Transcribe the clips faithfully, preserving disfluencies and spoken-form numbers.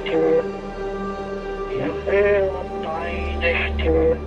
Stimme. Wir hören deine Stimme.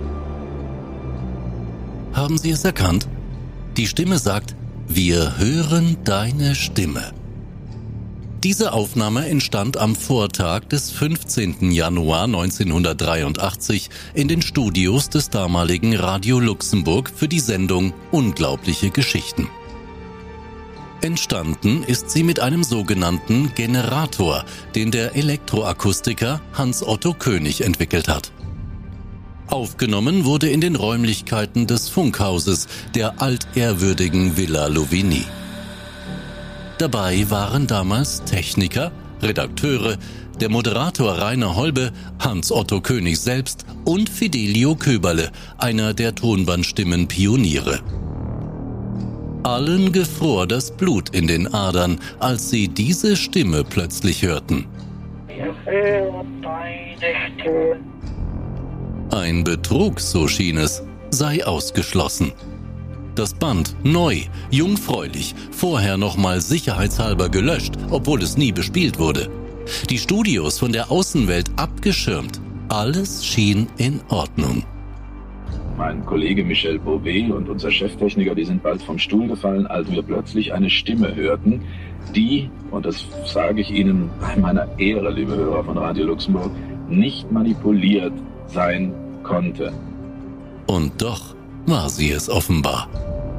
Haben Sie es erkannt? Die Stimme sagt, wir hören deine Stimme. Diese Aufnahme entstand am Vortag des fünfzehnten Januar neunzehnhundertdreiundachtzig in den Studios des damaligen Radio Luxemburg für die Sendung Unglaubliche Geschichten. Entstanden ist sie mit einem sogenannten Generator, den der Elektroakustiker Hans-Otto König entwickelt hat. Aufgenommen wurde in den Räumlichkeiten des Funkhauses, der altehrwürdigen Villa Louvigny. Dabei waren damals Techniker, Redakteure, der Moderator Rainer Holbe, Hans-Otto König selbst und Fidelio Köberle, einer der Tonbandstimmen-Pioniere. Allen gefror das Blut in den Adern, als sie diese Stimme plötzlich hörten. Wir hören deine Stimme. Ein Betrug, so schien es, sei ausgeschlossen. Das Band, neu, jungfräulich, vorher nochmal sicherheitshalber gelöscht, obwohl es nie bespielt wurde. Die Studios von der Außenwelt abgeschirmt. Alles schien in Ordnung. Mein Kollege Michel Beauvais und unser Cheftechniker, die sind bald vom Stuhl gefallen, als wir plötzlich eine Stimme hörten, die, und das sage ich Ihnen bei meiner Ehre, liebe Hörer von Radio Luxemburg, nicht manipuliert sein konnte. Und doch war sie es offenbar.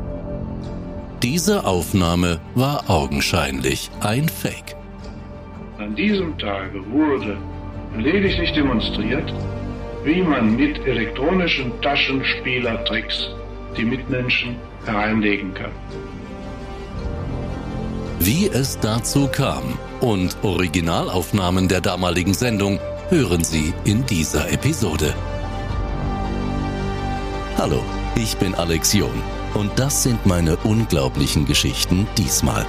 Diese Aufnahme war augenscheinlich ein Fake. An diesem Tage wurde lediglich demonstriert, wie man mit elektronischen Taschenspielertricks die Mitmenschen hereinlegen kann. Wie es dazu kam und Originalaufnahmen der damaligen Sendung hören Sie in dieser Episode. Hallo, ich bin Alex Jung und das sind meine unglaublichen Geschichten diesmal.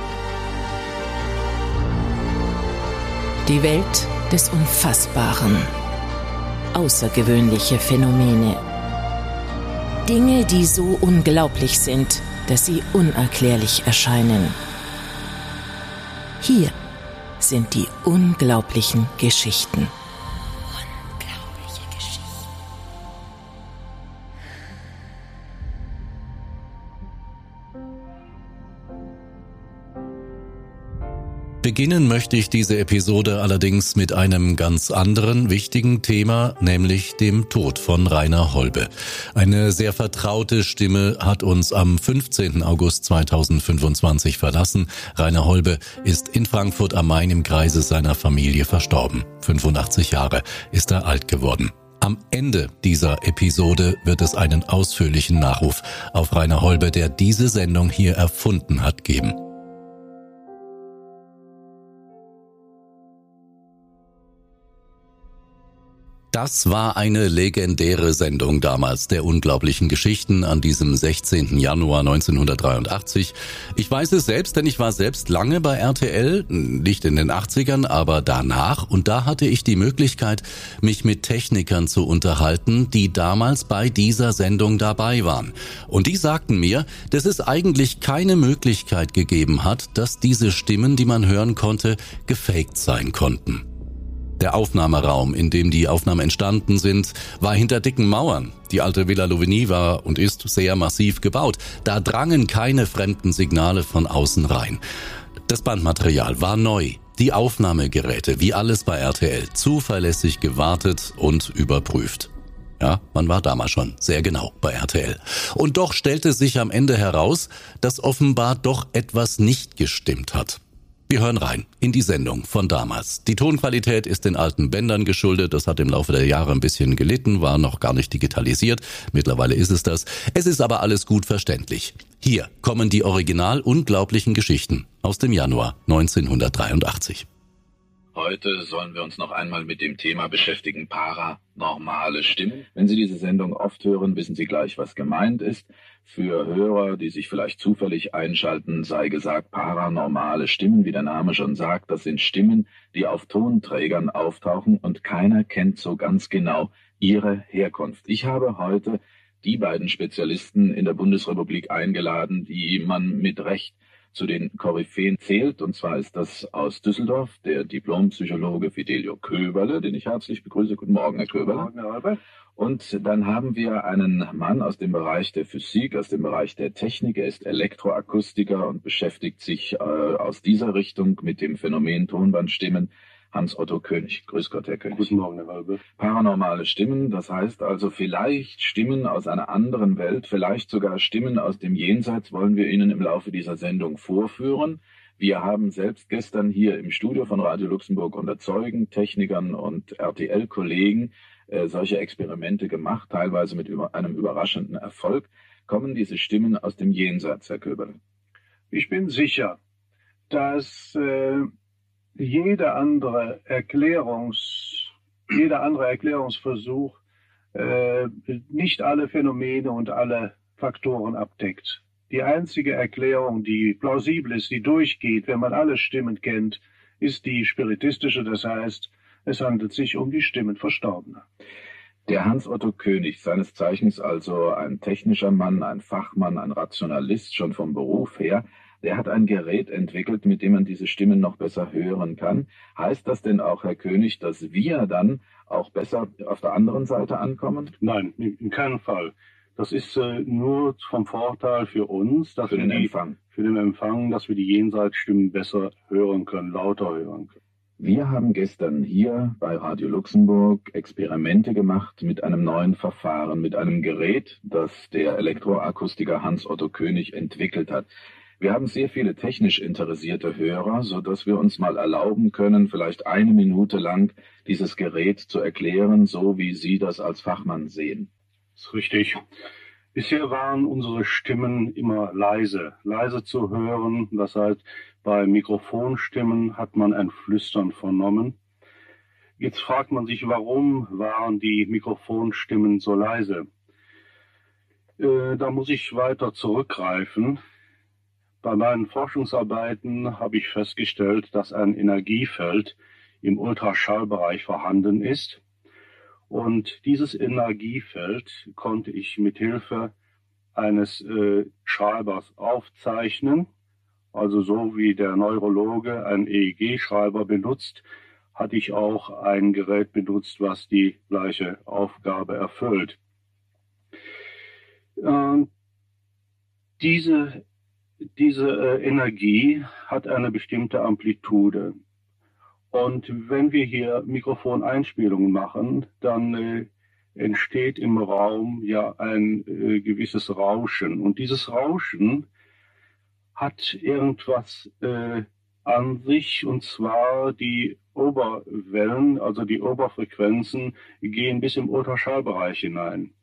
Die Welt des Unfassbaren. Außergewöhnliche Phänomene. Dinge, die so unglaublich sind, dass sie unerklärlich erscheinen. Hier sind die unglaublichen Geschichten. Unglaubliche Geschichten. Beginnen möchte ich diese Episode allerdings mit einem ganz anderen wichtigen Thema, nämlich dem Tod von Rainer Holbe. Eine sehr vertraute Stimme hat uns am fünfzehnten August zweitausendfünfundzwanzig verlassen. Rainer Holbe ist in Frankfurt am Main im Kreise seiner Familie verstorben. fünfundachtzig Jahre ist er alt geworden. Am Ende dieser Episode wird es einen ausführlichen Nachruf auf Rainer Holbe, der diese Sendung hier erfunden hat, geben. Das war eine legendäre Sendung damals, der unglaublichen Geschichten an diesem sechzehnten Januar neunzehnhundertdreiundachtzig. Ich weiß es selbst, denn ich war selbst lange bei R T L, nicht in den achtzigern, aber danach. Und da hatte ich die Möglichkeit, mich mit Technikern zu unterhalten, die damals bei dieser Sendung dabei waren. Und die sagten mir, dass es eigentlich keine Möglichkeit gegeben hat, dass diese Stimmen, die man hören konnte, gefaked sein konnten. Der Aufnahmeraum, in dem die Aufnahmen entstanden sind, war hinter dicken Mauern. Die alte Villa Louvigny war und ist sehr massiv gebaut. Da drangen keine fremden Signale von außen rein. Das Bandmaterial war neu. Die Aufnahmegeräte, wie alles bei R T L, zuverlässig gewartet und überprüft. Ja, man war damals schon sehr genau bei R T L. Und doch stellte sich am Ende heraus, dass offenbar doch etwas nicht gestimmt hat. Wir hören rein in die Sendung von damals. Die Tonqualität ist den alten Bändern geschuldet. Das hat im Laufe der Jahre ein bisschen gelitten, war noch gar nicht digitalisiert. Mittlerweile ist es das. Es ist aber alles gut verständlich. Hier kommen die original unglaublichen Geschichten aus dem Januar neunzehnhundertdreiundachtzig. Heute sollen wir uns noch einmal mit dem Thema beschäftigen, paranormale Stimmen. Wenn Sie diese Sendung oft hören, wissen Sie gleich, was gemeint ist. Für Hörer, die sich vielleicht zufällig einschalten, sei gesagt, paranormale Stimmen, wie der Name schon sagt, das sind Stimmen, die auf Tonträgern auftauchen und keiner kennt so ganz genau ihre Herkunft. Ich habe heute die beiden Spezialisten in der Bundesrepublik eingeladen, die man mit Recht zu den Koryphäen zählt. Und zwar ist das aus Düsseldorf der Diplompsychologe Fidelio Köberle, den ich herzlich begrüße. Guten Morgen, Herr Köberle. Guten Morgen, Herr Albert. Und dann haben wir einen Mann aus dem Bereich der Physik, aus dem Bereich der Technik. Er ist Elektroakustiker und beschäftigt sich äh, aus dieser Richtung mit dem Phänomen Tonbandstimmen. Hans-Otto König. Grüß Gott, Herr König. Guten Morgen, Herr Albert. Paranormale Stimmen, das heißt also vielleicht Stimmen aus einer anderen Welt, vielleicht sogar Stimmen aus dem Jenseits, wollen wir Ihnen im Laufe dieser Sendung vorführen. Wir haben selbst gestern hier im Studio von Radio Luxemburg unter Zeugen, Technikern und R T L-Kollegen äh, solche Experimente gemacht, teilweise mit über einem überraschenden Erfolg. Kommen diese Stimmen aus dem Jenseits, Herr Köberle? Ich bin sicher, dass äh, jeder andere Erklärungs, jeder andere Erklärungsversuch äh, nicht alle Phänomene und alle Faktoren abdeckt. Die einzige Erklärung, die plausibel ist, die durchgeht, wenn man alle Stimmen kennt, ist die spiritistische, das heißt, es handelt sich um die Stimmen Verstorbener. Der Hans-Otto König, seines Zeichens also ein technischer Mann, ein Fachmann, ein Rationalist schon vom Beruf her, der hat ein Gerät entwickelt, mit dem man diese Stimmen noch besser hören kann. Heißt das denn auch, Herr König, dass wir dann auch besser auf der anderen Seite ankommen? Nein, in keinem Fall. Das ist äh, nur vom Vorteil für uns, dass für wir den die, Empfang. für den Empfang, dass wir die Jenseitsstimmen besser hören können, lauter hören können. Wir haben gestern hier bei Radio Luxemburg Experimente gemacht mit einem neuen Verfahren, mit einem Gerät, das der Elektroakustiker Hans-Otto König entwickelt hat. Wir haben sehr viele technisch interessierte Hörer, so dass wir uns mal erlauben können, vielleicht eine Minute lang dieses Gerät zu erklären, so wie Sie das als Fachmann sehen. Das ist richtig. Bisher waren unsere Stimmen immer leise, leise zu hören. Das heißt, bei Mikrofonstimmen hat man ein Flüstern vernommen. Jetzt fragt man sich, warum waren die Mikrofonstimmen so leise? Äh, da muss ich weiter zurückgreifen. Bei meinen Forschungsarbeiten habe ich festgestellt, dass ein Energiefeld im Ultraschallbereich vorhanden ist. Und dieses Energiefeld konnte ich mit Hilfe eines äh, Schreibers aufzeichnen. Also so wie der Neurologe einen E E G-Schreiber benutzt, hatte ich auch ein Gerät benutzt, was die gleiche Aufgabe erfüllt. Äh, diese Diese äh, Energie hat eine bestimmte Amplitude. Und wenn wir hier Mikrofoneinspielungen machen, dann äh, entsteht im Raum ja ein äh, gewisses Rauschen. Und dieses Rauschen hat irgendwas äh, an sich, und zwar die Oberwellen, also die Oberfrequenzen, gehen bis im Ultraschallbereich hinein.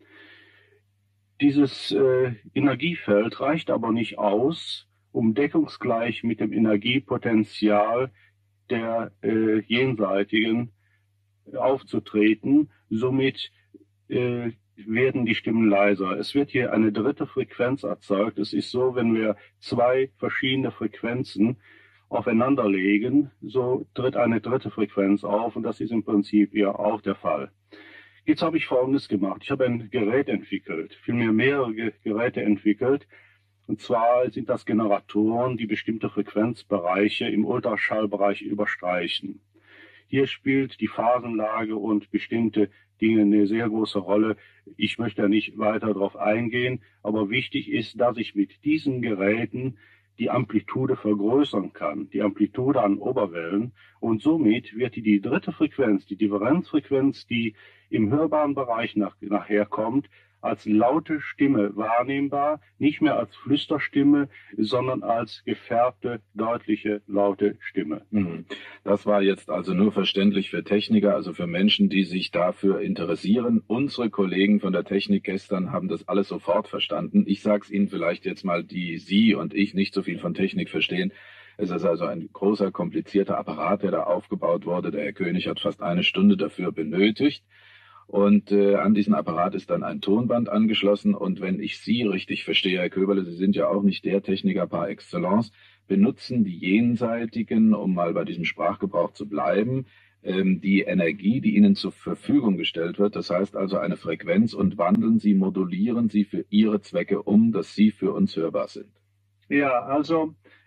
Dieses äh, Energiefeld reicht aber nicht aus, um deckungsgleich mit dem Energiepotenzial der äh, Jenseitigen aufzutreten. Somit äh, werden die Stimmen leiser. Es wird hier eine dritte Frequenz erzeugt. Es ist so, wenn wir zwei verschiedene Frequenzen aufeinander legen, so tritt eine dritte Frequenz auf, und das ist im Prinzip ja auch der Fall. Jetzt habe ich Folgendes gemacht. Ich habe ein Gerät entwickelt, vielmehr mehrere Geräte entwickelt. Und zwar sind das Generatoren, die bestimmte Frequenzbereiche im Ultraschallbereich überstreichen. Hier spielt die Phasenlage und bestimmte Dinge eine sehr große Rolle. Ich möchte da nicht weiter darauf eingehen, aber wichtig ist, dass ich mit diesen Geräten die Amplitude vergrößern kann, die Amplitude an Oberwellen. Und somit wird die, die dritte Frequenz, die Differenzfrequenz, die im hörbaren Bereich nach, nachher kommt, als laute Stimme wahrnehmbar, nicht mehr als Flüsterstimme, sondern als gefärbte, deutliche, laute Stimme. Das war jetzt also nur verständlich für Techniker, also für Menschen, die sich dafür interessieren. Unsere Kollegen von der Technik gestern haben das alles sofort verstanden. Ich sage es Ihnen vielleicht jetzt mal, die Sie und ich nicht so viel von Technik verstehen. Es ist also ein großer, komplizierter Apparat, der da aufgebaut wurde. Der Herr König hat fast eine Stunde dafür benötigt. Und äh, an diesen Apparat ist dann ein Tonband angeschlossen. Und wenn ich Sie richtig verstehe, Herr Köberle, Sie sind ja auch nicht der Techniker par excellence, benutzen die Jenseitigen, um mal bei diesem Sprachgebrauch zu bleiben, ähm, die Energie, die ihnen zur Verfügung gestellt wird. Das heißt also eine Frequenz, und wandeln Sie, modulieren Sie für Ihre Zwecke um, dass Sie für uns hörbar sind. Ja, also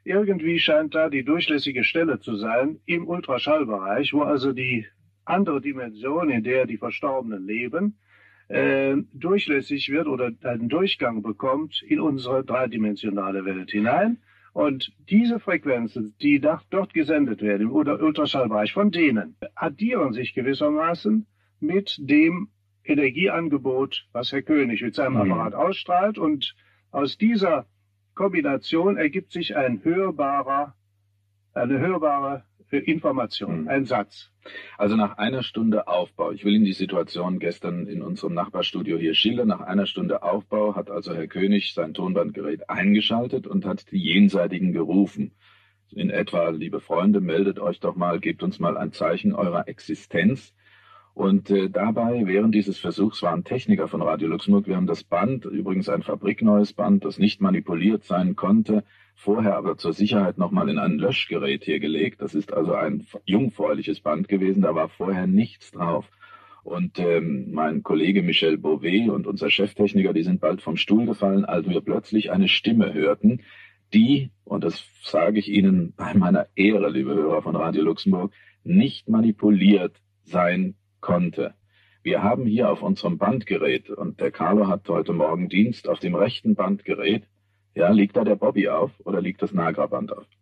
irgendwie scheint da die durchlässige Stelle zu sein im Ultraschallbereich, wo also die andere Dimension, in der die Verstorbenen leben, äh, durchlässig wird oder einen Durchgang bekommt in unsere dreidimensionale Welt hinein. Und diese Frequenzen, die dort gesendet werden im Ultraschallbereich, von denen addieren sich gewissermaßen mit dem Energieangebot, was Herr König mit seinem Mhm. Apparat ausstrahlt. Und aus dieser Kombination ergibt sich ein hörbarer, eine hörbare Information, Mhm. ein Satz. Also nach einer Stunde Aufbau, ich will Ihnen die Situation gestern in unserem Nachbarstudio hier schildern, nach einer Stunde Aufbau hat also Herr König sein Tonbandgerät eingeschaltet und hat die Jenseitigen gerufen. In etwa, liebe Freunde, meldet euch doch mal, gebt uns mal ein Zeichen eurer Existenz. Und äh, dabei, während dieses Versuchs, waren Techniker von Radio Luxemburg, wir haben das Band, übrigens ein fabrikneues Band, das nicht manipuliert sein konnte, vorher aber zur Sicherheit nochmal in ein Löschgerät hier gelegt. Das ist also ein jungfräuliches Band gewesen, da war vorher nichts drauf. Und ähm, mein Kollege Michel Beauvais und unser Cheftechniker, die sind bald vom Stuhl gefallen, als wir plötzlich eine Stimme hörten, die, und das sage ich Ihnen bei meiner Ehre, liebe Hörer von Radio Luxemburg, nicht manipuliert sein konnte. Wir haben hier auf unserem Bandgerät, und der Carlo hat heute Morgen Dienst, auf dem rechten Bandgerät, ja, liegt da der Bobby auf oder liegt das Nagra-Band auf?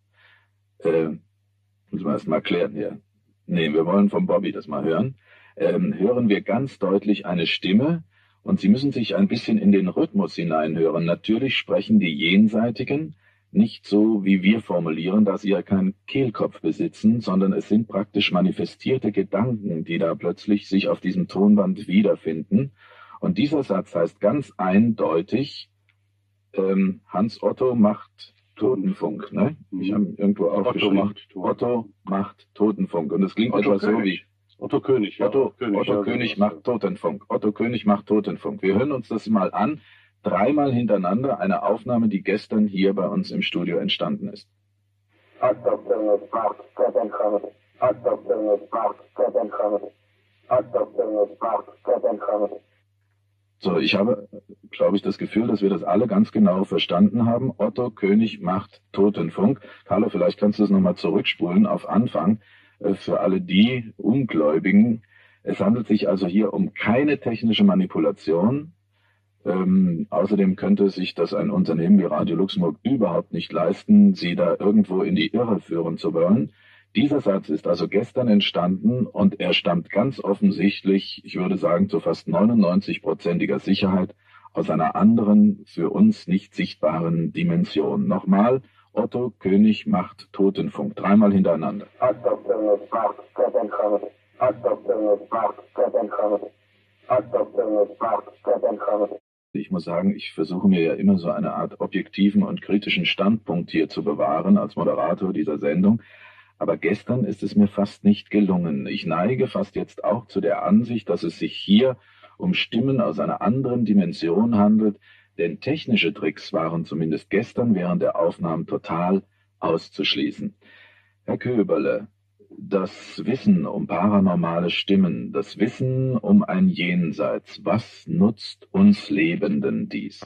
Äh, müssen wir erst mal klären hier. Nee, wir wollen vom Bobby das mal hören. Ähm, hören wir ganz deutlich eine Stimme und Sie müssen sich ein bisschen in den Rhythmus hineinhören. Natürlich sprechen die Jenseitigen nicht so, wie wir formulieren, dass sie ja keinen Kehlkopf besitzen, sondern es sind praktisch manifestierte Gedanken, die da plötzlich sich auf diesem Tonband wiederfinden. Und dieser Satz heißt ganz eindeutig, ähm, Hans Otto macht Totenfunk. Ne? Ich habe irgendwo aufgeschrieben. Otto macht Totenfunk. Otto macht Totenfunk. Und es klingt Otto etwas so König. wie Otto König. ja, Otto, König, Otto ja, König genau. macht Totenfunk. Otto König macht Totenfunk. Wir hören uns das mal an. Dreimal hintereinander eine Aufnahme, die gestern hier bei uns im Studio entstanden ist. Otto König macht Totenfunk. Otto König macht Totenfunk. Otto König macht Totenfunk. So, ich habe, glaube ich, das Gefühl, dass wir das alle ganz genau verstanden haben. Otto König macht Totenfunk. Carlo, vielleicht kannst du es nochmal zurückspulen auf Anfang. Äh, für alle die Ungläubigen. Es handelt sich also hier um keine technische Manipulation. Ähm, außerdem könnte sich das ein Unternehmen wie Radio Luxemburg überhaupt nicht leisten, sie da irgendwo in die Irre führen zu wollen. Dieser Satz ist also gestern entstanden und er stammt ganz offensichtlich, ich würde sagen zu fast neunundneunzig-prozentiger Sicherheit, aus einer anderen, für uns nicht sichtbaren Dimension. Nochmal, Otto König macht Totenfunk, dreimal hintereinander. Otto König macht Totenfunk. Otto König macht Totenfunk. Otto König macht Totenfunk. Ich muss sagen, ich versuche mir ja immer so eine Art objektiven und kritischen Standpunkt hier zu bewahren als Moderator dieser Sendung. Aber gestern ist es mir fast nicht gelungen. Ich neige fast jetzt auch zu der Ansicht, dass es sich hier um Stimmen aus einer anderen Dimension handelt, denn technische Tricks waren zumindest gestern während der Aufnahmen total auszuschließen. Herr Köberle, das Wissen um paranormale Stimmen, das Wissen um ein Jenseits, was nutzt uns Lebenden dies?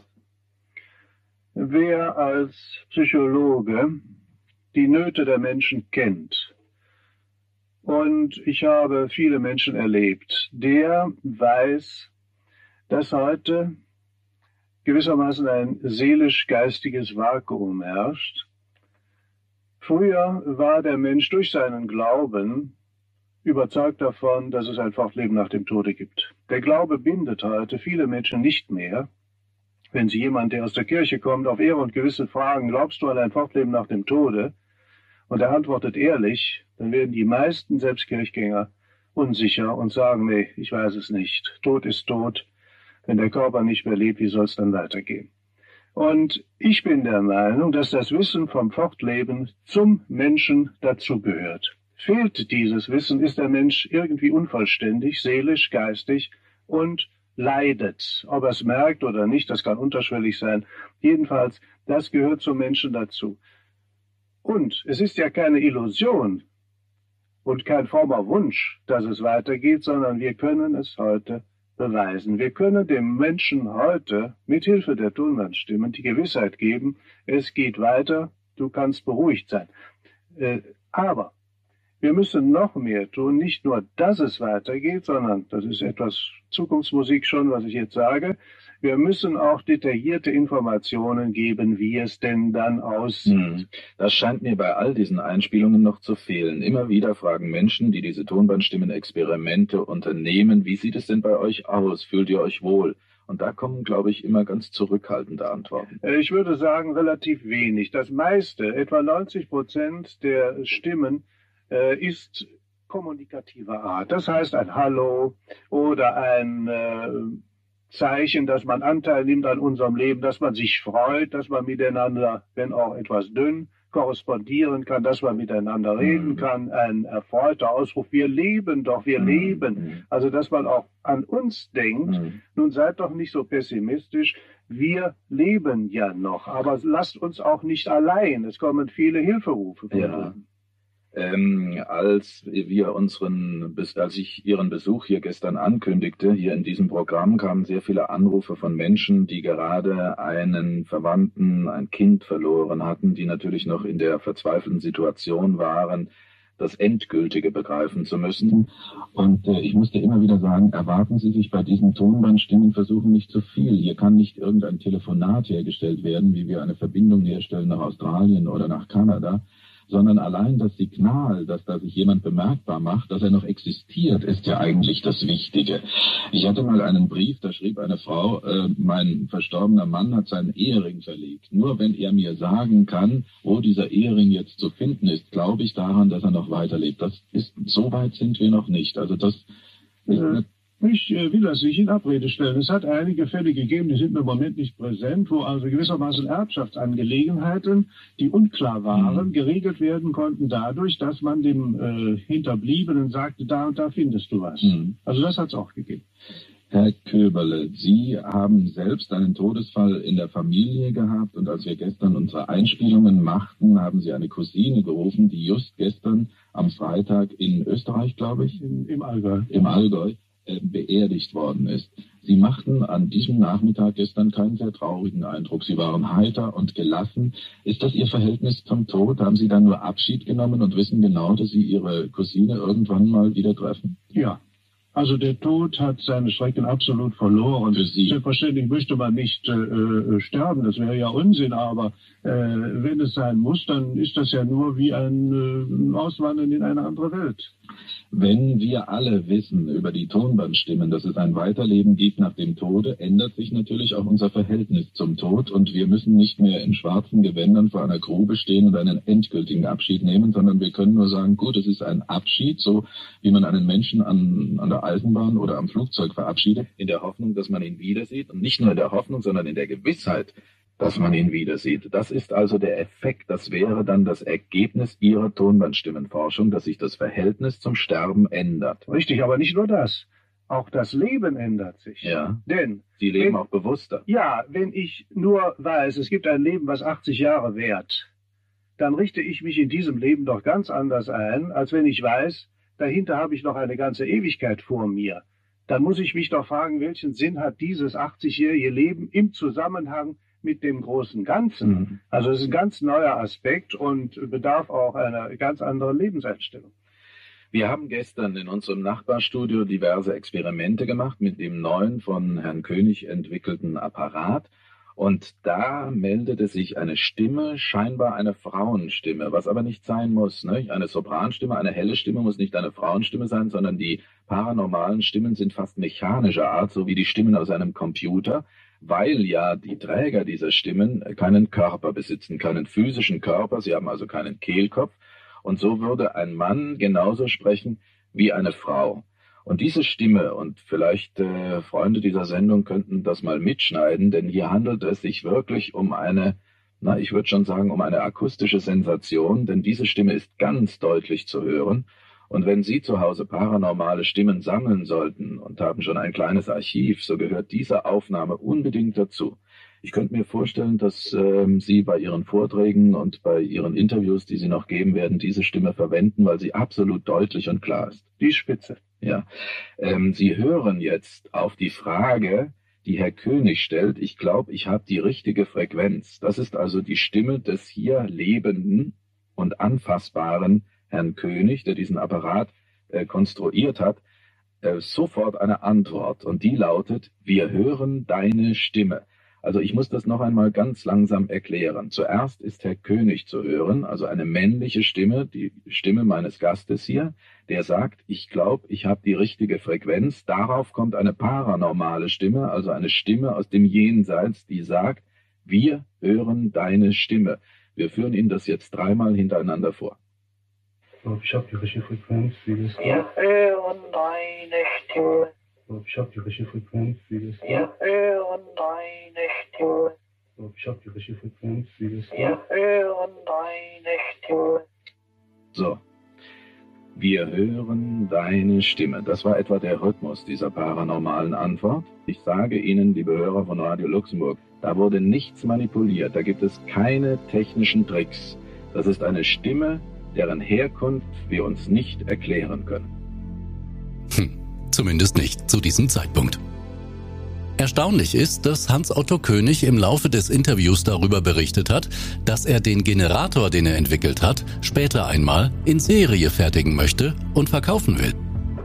Wer als Psychologe die Nöte der Menschen kennt, und ich habe viele Menschen erlebt, der weiß, dass heute gewissermaßen ein seelisch-geistiges Vakuum herrscht. Früher war der Mensch durch seinen Glauben überzeugt davon, dass es ein Fortleben nach dem Tode gibt. Der Glaube bindet heute viele Menschen nicht mehr. Wenn Sie jemand, der aus der Kirche kommt, auf Ehre und Gewissheit fragen, glaubst du an ein Fortleben nach dem Tode? Und er antwortet ehrlich, dann werden die meisten Selbstkirchgänger unsicher und sagen, nee, ich weiß es nicht. Tod ist tot. Wenn der Körper nicht mehr lebt, wie soll es dann weitergehen? Und ich bin der Meinung, dass das Wissen vom Fortleben zum Menschen dazugehört. Fehlt dieses Wissen, ist der Mensch irgendwie unvollständig, seelisch, geistig und leidet. Ob er es merkt oder nicht, das kann unterschwellig sein. Jedenfalls, das gehört zum Menschen dazu. Und es ist ja keine Illusion und kein frommer Wunsch, dass es weitergeht, sondern wir können es heute beweisen. Wir können dem Menschen heute mit Hilfe der Tonbandstimmen die Gewissheit geben, es geht weiter du kannst beruhigt sein. Äh, aber wir müssen noch mehr tun, nicht nur, dass es weitergeht, sondern, das ist etwas Zukunftsmusik schon, was ich jetzt sage, wir müssen auch detaillierte Informationen geben, wie es denn dann aussieht. Das scheint mir bei all diesen Einspielungen noch zu fehlen. Immer wieder fragen Menschen, die diese Tonbandstimmen-Experimente unternehmen, wie sieht es denn bei euch aus? Fühlt ihr euch wohl? Und da kommen, glaube ich, immer ganz zurückhaltende Antworten. Ich würde sagen, relativ wenig. Das meiste, etwa neunzig Prozent der Stimmen, äh, ist kommunikativer Art. Das heißt ein Hallo oder ein äh, Zeichen, dass man Anteil nimmt an unserem Leben, dass man sich freut, dass man miteinander, wenn auch etwas dünn, korrespondieren kann, dass man miteinander reden mhm. kann, ein erfreuter Ausruf, wir leben doch, wir mhm. leben. Also, dass man auch an uns denkt, mhm. nun seid doch nicht so pessimistisch, wir leben ja noch, aber lasst uns auch nicht allein, es kommen viele Hilferufe von ja. uns. Ähm, als wir unseren, als ich Ihren Besuch hier gestern ankündigte, hier in diesem Programm kamen sehr viele Anrufe von Menschen, die gerade einen Verwandten, ein Kind verloren hatten, die natürlich noch in der verzweifelten Situation waren, das Endgültige begreifen zu müssen. Und äh, ich musste immer wieder sagen, erwarten Sie sich bei diesen Tonbandstimmenversuchen nicht zu viel. Hier kann nicht irgendein Telefonat hergestellt werden, wie wir eine Verbindung herstellen nach Australien oder nach Kanada, sondern allein das Signal, dass da sich jemand bemerkbar macht, dass er noch existiert, ist ja eigentlich das Wichtige. Ich hatte mal einen Brief, da schrieb eine Frau, äh, mein verstorbener Mann hat seinen Ehering verlegt. Nur wenn er mir sagen kann, wo dieser Ehering jetzt zu finden ist, glaube ich daran, dass er noch weiterlebt. Das ist, so weit sind wir noch nicht. Also das ist eine Ich äh, will das nicht in Abrede stellen. Es hat einige Fälle gegeben, die sind im Moment nicht präsent, wo also gewissermaßen Erbschaftsangelegenheiten, die unklar waren, mhm. geregelt werden konnten dadurch, dass man dem äh, Hinterbliebenen sagte, da und da findest du was. Mhm. Also das hat es auch gegeben. Herr Köberle, Sie haben selbst einen Todesfall in der Familie gehabt und als wir gestern unsere Einspielungen machten, haben Sie eine Cousine gerufen, die just gestern am Freitag in Österreich, glaube ich, in, im Allgäu, im Allgäu beerdigt worden ist. Sie machten an diesem Nachmittag gestern keinen sehr traurigen Eindruck. Sie waren heiter und gelassen. Ist das Ihr Verhältnis zum Tod? Haben Sie dann nur Abschied genommen und wissen genau, dass Sie Ihre Cousine irgendwann mal wieder treffen? Ja. Also der Tod hat seine Schrecken absolut verloren. Für Sie. Selbstverständlich möchte man nicht äh, sterben, das wäre ja Unsinn, aber äh, wenn es sein muss, dann ist das ja nur wie ein äh, Auswandern in eine andere Welt. Wenn wir alle wissen über die Tonbandstimmen, dass es ein Weiterleben gibt nach dem Tode, ändert sich natürlich auch unser Verhältnis zum Tod und wir müssen nicht mehr in schwarzen Gewändern vor einer Grube stehen und einen endgültigen Abschied nehmen, sondern wir können nur sagen, gut, es ist ein Abschied, so wie man einen Menschen an, an der Eisenbahn oder am Flugzeug verabschiedet, in der Hoffnung, dass man ihn wieder sieht und nicht nur in der Hoffnung, sondern in der Gewissheit, dass man ihn wieder sieht. Das ist also der Effekt, das wäre dann das Ergebnis Ihrer Tonbandstimmenforschung, dass sich das Verhältnis zum Sterben ändert. Richtig, aber nicht nur das. Auch das Leben ändert sich. Ja, denn Sie leben wenn, auch bewusster. Ja, wenn ich nur weiß, es gibt ein Leben, was achtzig Jahre währt, dann richte ich mich in diesem Leben doch ganz anders ein, als wenn ich weiß, dahinter habe ich noch eine ganze Ewigkeit vor mir. Dann muss ich mich doch fragen, welchen Sinn hat dieses achtzigjährige Leben im Zusammenhang mit dem großen Ganzen. Mhm. Also es ist ein ganz neuer Aspekt und bedarf auch einer ganz anderen Lebenseinstellung. Wir haben gestern in unserem Nachbarstudio diverse Experimente gemacht mit dem neuen von Herrn König entwickelten Apparat. Und da meldete sich eine Stimme, scheinbar eine Frauenstimme, was aber nicht sein muss. Ne? Eine Sopranstimme, eine helle Stimme muss nicht eine Frauenstimme sein, sondern die paranormalen Stimmen sind fast mechanischer Art, so wie die Stimmen aus einem Computer, weil ja die Träger dieser Stimmen keinen Körper besitzen, keinen physischen Körper, sie haben also keinen Kehlkopf. Und so würde ein Mann genauso sprechen wie eine Frau. Und diese Stimme, und vielleicht äh, Freunde dieser Sendung könnten das mal mitschneiden, denn hier handelt es sich wirklich um eine, na, ich würde schon sagen, um eine akustische Sensation, denn diese Stimme ist ganz deutlich zu hören. Und wenn Sie zu Hause paranormale Stimmen sammeln sollten und haben schon ein kleines Archiv, so gehört diese Aufnahme unbedingt dazu. Ich könnte mir vorstellen, dass ähm, Sie bei Ihren Vorträgen und bei Ihren Interviews, die Sie noch geben werden, diese Stimme verwenden, weil sie absolut deutlich und klar ist. Die Spitze. Ja. Ähm, Sie hören jetzt auf die Frage, die Herr König stellt. Ich glaube, ich habe die richtige Frequenz. Das ist also die Stimme des hier lebenden und anfassbaren Herrn König, der diesen Apparat äh, konstruiert hat, äh, sofort eine Antwort. Und die lautet, wir hören deine Stimme. Also ich muss das noch einmal ganz langsam erklären. Zuerst ist Herr König zu hören, also eine männliche Stimme, die Stimme meines Gastes hier, der sagt, ich glaube, ich habe die richtige Frequenz. Darauf kommt eine paranormale Stimme, also eine Stimme aus dem Jenseits, die sagt, wir hören deine Stimme. Wir führen Ihnen das jetzt dreimal hintereinander vor. Ich habe die richtige Frequenz, wie das Wir hören deine Stimme. Ich habe die richtige Frequenz, wie das Wir hören deine Stimme. Ich habe die richtige Frequenz, wie das Wir hören deine Stimme. So. Wir hören deine Stimme. Das war etwa der Rhythmus dieser paranormalen Antwort. Ich sage Ihnen, liebe Hörer von Radio Luxemburg, da wurde nichts manipuliert. Da gibt es keine technischen Tricks. Das ist eine Stimme, deren Herkunft wir uns nicht erklären können. Hm, zumindest nicht zu diesem Zeitpunkt. Erstaunlich ist, dass Hans-Otto König im Laufe des Interviews darüber berichtet hat, dass er den Generator, den er entwickelt hat, später einmal in Serie fertigen möchte und verkaufen will.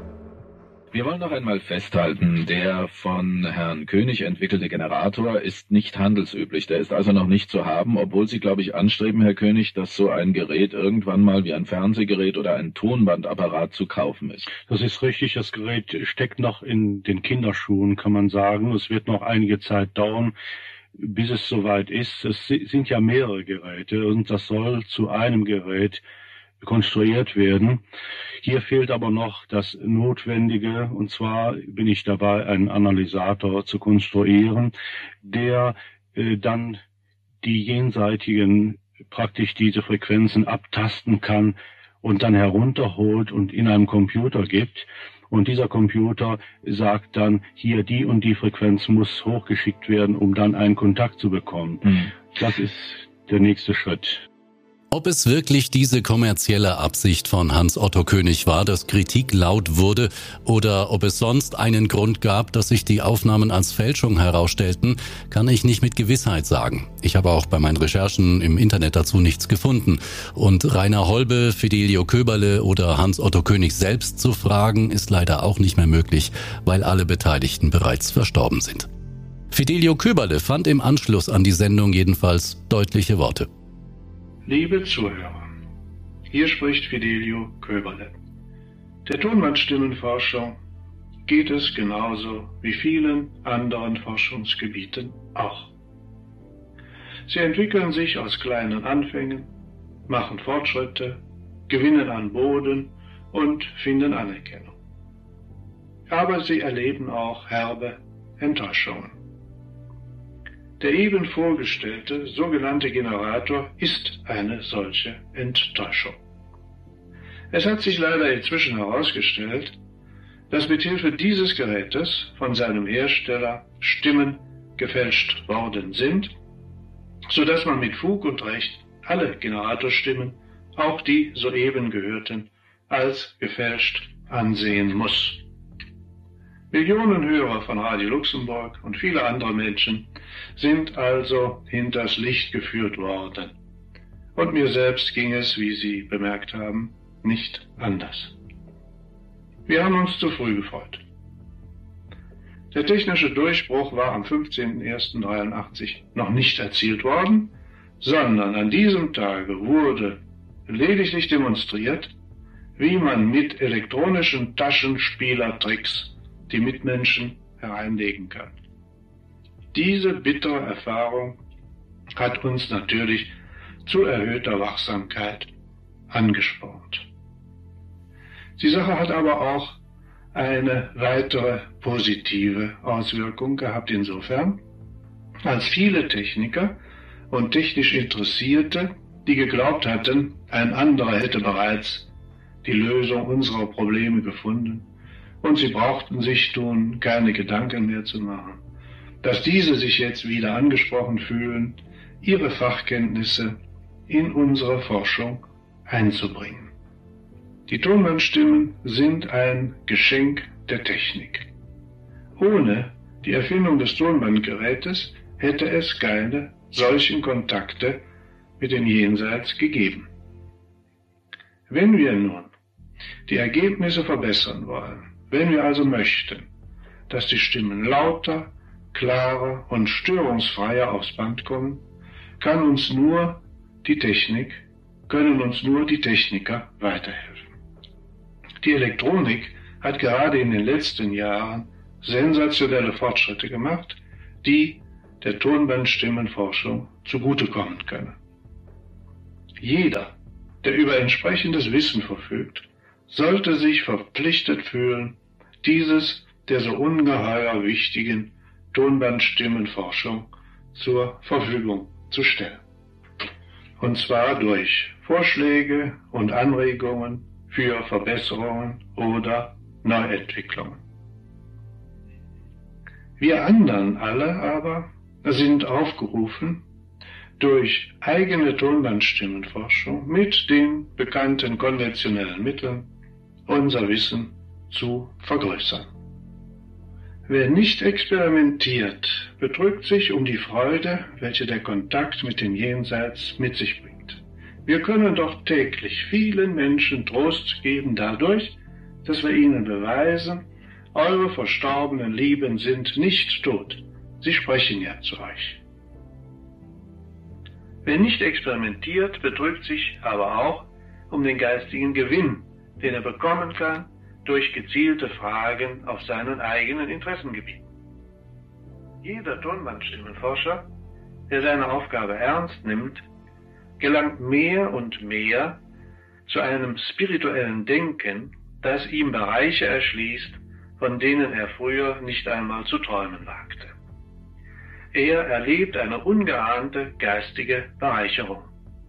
Wir wollen noch einmal festhalten, der von Herrn König entwickelte Generator ist nicht handelsüblich. Der ist also noch nicht zu haben, obwohl Sie, glaube ich, anstreben, Herr König, dass so ein Gerät irgendwann mal wie ein Fernsehgerät oder ein Tonbandapparat zu kaufen ist. Das ist richtig, das Gerät steckt noch in den Kinderschuhen, kann man sagen. Es wird noch einige Zeit dauern, bis es soweit ist. Es sind ja mehrere Geräte und das soll zu einem Gerät konstruiert werden. Hier fehlt aber noch das Notwendige, und zwar bin ich dabei, einen Analysator zu konstruieren, der äh, dann die jenseitigen, praktisch diese Frequenzen abtasten kann und dann herunterholt und in einem Computer gibt. Und dieser Computer sagt dann, hier die und die Frequenz muss hochgeschickt werden, um dann einen Kontakt zu bekommen. Mhm. Das ist der nächste Schritt. Ob es wirklich diese kommerzielle Absicht von Hans-Otto König war, dass Kritik laut wurde, oder ob es sonst einen Grund gab, dass sich die Aufnahmen als Fälschung herausstellten, kann ich nicht mit Gewissheit sagen. Ich habe auch bei meinen Recherchen im Internet dazu nichts gefunden. Und Rainer Holbe, Fidelio Köberle oder Hans-Otto König selbst zu fragen, ist leider auch nicht mehr möglich, weil alle Beteiligten bereits verstorben sind. Fidelio Köberle fand im Anschluss an die Sendung jedenfalls deutliche Worte. Liebe Zuhörer, hier spricht Fidelio Köberle. Der Tonbandstimmenforschung geht es genauso wie vielen anderen Forschungsgebieten auch. Sie entwickeln sich aus kleinen Anfängen, machen Fortschritte, gewinnen an Boden und finden Anerkennung. Aber sie erleben auch herbe Enttäuschungen. Der eben vorgestellte sogenannte Generator ist eine solche Enttäuschung. Es hat sich leider inzwischen herausgestellt, dass mithilfe dieses Gerätes von seinem Hersteller Stimmen gefälscht worden sind, sodass man mit Fug und Recht alle Generatorstimmen, auch die soeben gehörten, als gefälscht ansehen muss. Millionen Hörer von Radio Luxemburg und viele andere Menschen sind also hinters Licht geführt worden. Und mir selbst ging es, wie Sie bemerkt haben, nicht anders. Wir haben uns zu früh gefreut. Der technische Durchbruch war am fünfzehnten ersten neunzehnhundertdreiundachtzig noch nicht erzielt worden, sondern an diesem Tage wurde lediglich demonstriert, wie man mit elektronischen Taschenspielertricks die Mitmenschen hereinlegen kann. Diese bittere Erfahrung hat uns natürlich zu erhöhter Wachsamkeit angespornt. Die Sache hat aber auch eine weitere positive Auswirkung gehabt insofern, als viele Techniker und technisch Interessierte, die geglaubt hatten, ein anderer hätte bereits die Lösung unserer Probleme gefunden, und sie brauchten sich nun keine Gedanken mehr zu machen, dass diese sich jetzt wieder angesprochen fühlen, ihre Fachkenntnisse in unsere Forschung einzubringen. Die Tonbandstimmen sind ein Geschenk der Technik. Ohne die Erfindung des Tonbandgerätes hätte es keine solchen Kontakte mit dem Jenseits gegeben. Wenn wir nun die Ergebnisse verbessern wollen, wenn wir also möchten, dass die Stimmen lauter, klarer und störungsfreier aufs Band kommen, kann uns nur die Technik, können uns nur die Techniker weiterhelfen. Die Elektronik hat gerade in den letzten Jahren sensationelle Fortschritte gemacht, die der Tonbandstimmenforschung zugutekommen können. Jeder, der über entsprechendes Wissen verfügt, sollte sich verpflichtet fühlen, dieses der so ungeheuer wichtigen Tonbandstimmenforschung zur Verfügung zu stellen. Und zwar durch Vorschläge und Anregungen für Verbesserungen oder Neuentwicklungen. Wir anderen alle aber sind aufgerufen, durch eigene Tonbandstimmenforschung mit den bekannten konventionellen Mitteln unser Wissen zu vergrößern. Wer nicht experimentiert, betrügt sich um die Freude, welche der Kontakt mit dem Jenseits mit sich bringt. Wir können doch täglich vielen Menschen Trost geben dadurch, dass wir ihnen beweisen, eure verstorbenen Lieben sind nicht tot, sie sprechen ja zu euch. Wer nicht experimentiert, betrügt sich aber auch um den geistigen Gewinn, den er bekommen kann durch gezielte Fragen auf seinen eigenen Interessengebieten. Jeder Tonbandstimmenforscher, der seine Aufgabe ernst nimmt, gelangt mehr und mehr zu einem spirituellen Denken, das ihm Bereiche erschließt, von denen er früher nicht einmal zu träumen wagte. Er erlebt eine ungeahnte geistige Bereicherung.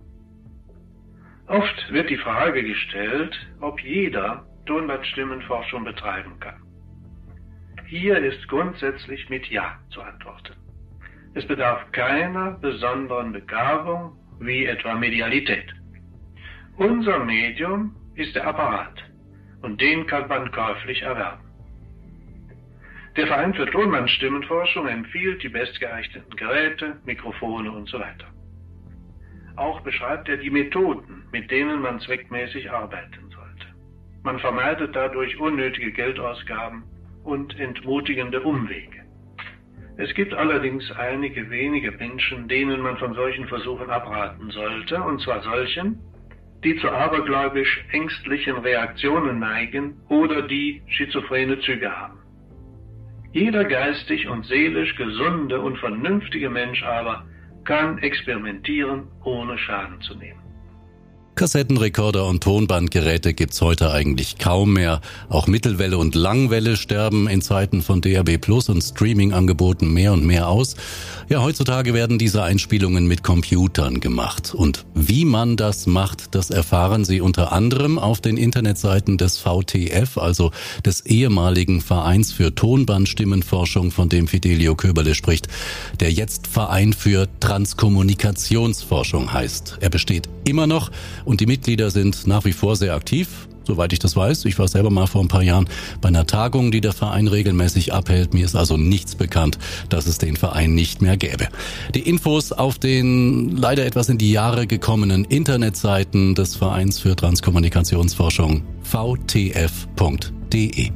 Oft wird die Frage gestellt, ob jeder Tonbandstimmenforschung betreiben kann. Hier ist grundsätzlich mit Ja zu antworten. Es bedarf keiner besonderen Begabung, wie etwa Medialität. Unser Medium ist der Apparat und den kann man käuflich erwerben. Der Verein für Tonbandstimmenforschung empfiehlt die bestgeeigneten Geräte, Mikrofone und so weiter. Auch beschreibt er die Methoden, mit denen man zweckmäßig arbeiten sollte. Man vermeidet dadurch unnötige Geldausgaben und entmutigende Umwege. Es gibt allerdings einige wenige Menschen, denen man von solchen Versuchen abraten sollte, und zwar solchen, die zu abergläubisch ängstlichen Reaktionen neigen oder die schizophrene Züge haben. Jeder geistig und seelisch gesunde und vernünftige Mensch aber kann experimentieren, ohne Schaden zu nehmen. Kassettenrekorder und Tonbandgeräte gibt's heute eigentlich kaum mehr. Auch Mittelwelle und Langwelle sterben in Zeiten von D A B Plus und Streaming-Angeboten mehr und mehr aus. Ja, heutzutage werden diese Einspielungen mit Computern gemacht. Und wie man das macht, das erfahren Sie unter anderem auf den Internetseiten des V T F, also des ehemaligen Vereins für Tonbandstimmenforschung, von dem Fidelio Köberle spricht, der jetzt Verein für Transkommunikationsforschung heißt. Er besteht immer noch und die Mitglieder sind nach wie vor sehr aktiv, soweit ich das weiß. Ich war selber mal vor ein paar Jahren bei einer Tagung, die der Verein regelmäßig abhält. Mir ist also nichts bekannt, dass es den Verein nicht mehr gäbe. Die Infos auf den leider etwas in die Jahre gekommenen Internetseiten des Vereins für Transkommunikationsforschung v t f punkt d e.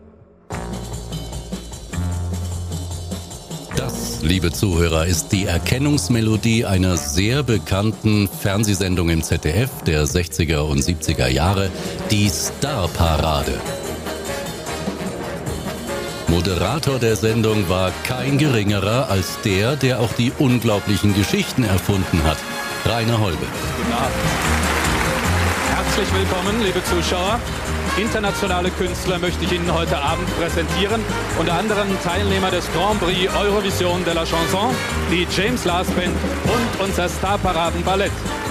Das, liebe Zuhörer, ist die Erkennungsmelodie einer sehr bekannten Fernsehsendung im Z D F der sechziger und siebziger Jahre, die Starparade. Moderator der Sendung war kein geringerer als der, der auch die unglaublichen Geschichten erfunden hat, Rainer Holbe. Guten Abend. Herzlich willkommen, liebe Zuschauer. Internationale Künstler möchte ich Ihnen heute Abend präsentieren. Unter anderem Teilnehmer des Grand Prix Eurovision de la Chanson, die James Last Band und unser Starparaden-Ballett.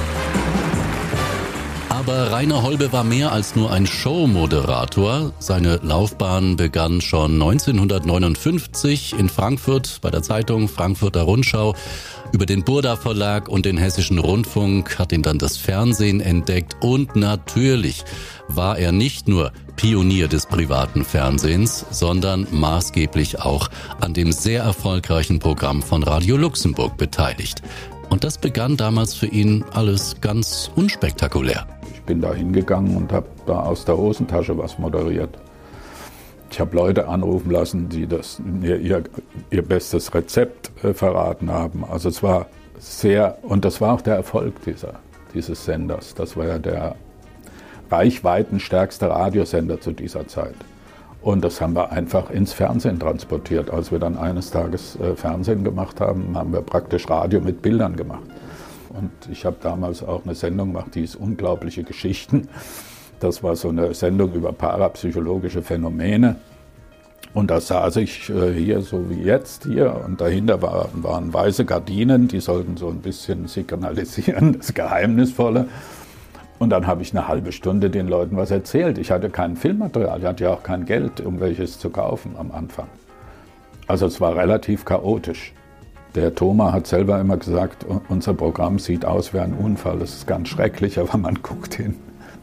Aber Rainer Holbe war mehr als nur ein Showmoderator. Seine Laufbahn begann schon neunzehnhundertneunundfünfzig in Frankfurt bei der Zeitung Frankfurter Rundschau. Über den Burda Verlag und den Hessischen Rundfunk hat ihn dann das Fernsehen entdeckt. Und natürlich war er nicht nur Pionier des privaten Fernsehens, sondern maßgeblich auch an dem sehr erfolgreichen Programm von Radio Luxemburg beteiligt. Und das begann damals für ihn alles ganz unspektakulär. Ich bin da hingegangen und habe da aus der Hosentasche was moderiert. Ich habe Leute anrufen lassen, die das, mir ihr, ihr bestes Rezept äh, verraten haben. Also es war sehr, und das war auch der Erfolg dieser, dieses Senders. Das war ja der reichweitenstärkste Radiosender zu dieser Zeit. Und das haben wir einfach ins Fernsehen transportiert. Als wir dann eines Tages äh, Fernsehen gemacht haben, haben wir praktisch Radio mit Bildern gemacht. Und ich habe damals auch eine Sendung gemacht, die ist Unglaubliche Geschichten. Das war so eine Sendung über parapsychologische Phänomene. Und da saß ich äh, hier so wie jetzt hier und dahinter war, waren weiße Gardinen, die sollten so ein bisschen signalisieren, das Geheimnisvolle. Und dann habe ich eine halbe Stunde den Leuten was erzählt. Ich hatte kein Filmmaterial, ich hatte ja auch kein Geld, um welches zu kaufen am Anfang. Also es war relativ chaotisch. Der Thomas hat selber immer gesagt, unser Programm sieht aus wie ein Unfall. Es ist ganz schrecklich, aber man guckt hin.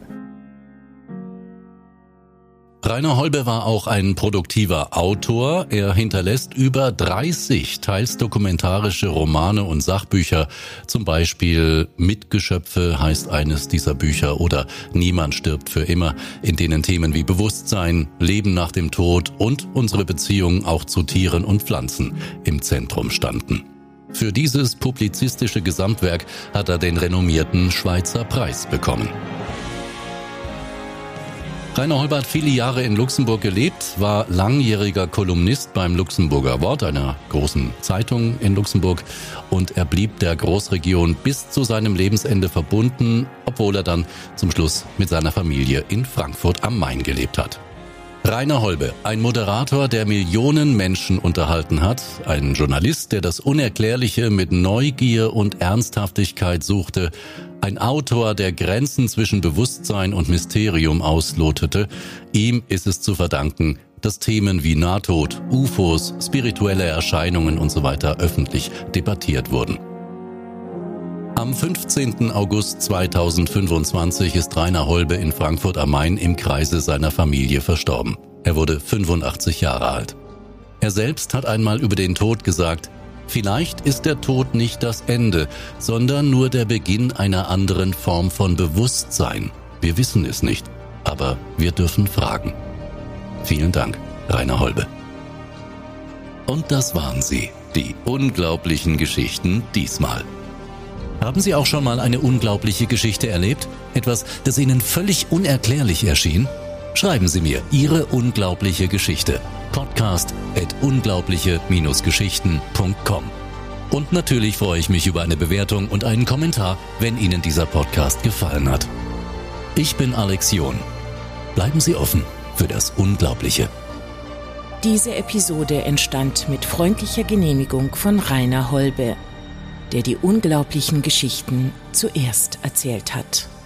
Rainer Holbe war auch ein produktiver Autor. Er hinterlässt über dreißig teils dokumentarische Romane und Sachbücher. Zum Beispiel Mitgeschöpfe heißt eines dieser Bücher oder Niemand stirbt für immer, in denen Themen wie Bewusstsein, Leben nach dem Tod und unsere Beziehung auch zu Tieren und Pflanzen im Zentrum standen. Für dieses publizistische Gesamtwerk hat er den renommierten Schweizer Preis bekommen. Rainer Holbe hat viele Jahre in Luxemburg gelebt, war langjähriger Kolumnist beim Luxemburger Wort, einer großen Zeitung in Luxemburg, und er blieb der Großregion bis zu seinem Lebensende verbunden, obwohl er dann zum Schluss mit seiner Familie in Frankfurt am Main gelebt hat. Rainer Holbe, ein Moderator, der Millionen Menschen unterhalten hat, ein Journalist, der das Unerklärliche mit Neugier und Ernsthaftigkeit suchte, ein Autor, der Grenzen zwischen Bewusstsein und Mysterium auslotete. Ihm ist es zu verdanken, dass Themen wie Nahtod, U F Os, spirituelle Erscheinungen und so weiter öffentlich debattiert wurden. Am fünfzehnten August zweitausendfünfundzwanzig ist Rainer Holbe in Frankfurt am Main im Kreise seiner Familie verstorben. Er wurde fünfundachtzig Jahre alt. Er selbst hat einmal über den Tod gesagt: Vielleicht ist der Tod nicht das Ende, sondern nur der Beginn einer anderen Form von Bewusstsein. Wir wissen es nicht, aber wir dürfen fragen. Vielen Dank, Rainer Holbe. Und das waren sie, die unglaublichen Geschichten diesmal. Haben Sie auch schon mal eine unglaubliche Geschichte erlebt? Etwas, das Ihnen völlig unerklärlich erschien? Schreiben Sie mir Ihre unglaubliche Geschichte. Podcast at unglaubliche Geschichten punkt com. Und natürlich freue ich mich über eine Bewertung und einen Kommentar, wenn Ihnen dieser Podcast gefallen hat. Ich bin Alex John. Bleiben Sie offen für das Unglaubliche. Diese Episode entstand mit freundlicher Genehmigung von Rainer Holbe, der die unglaublichen Geschichten zuerst erzählt hat.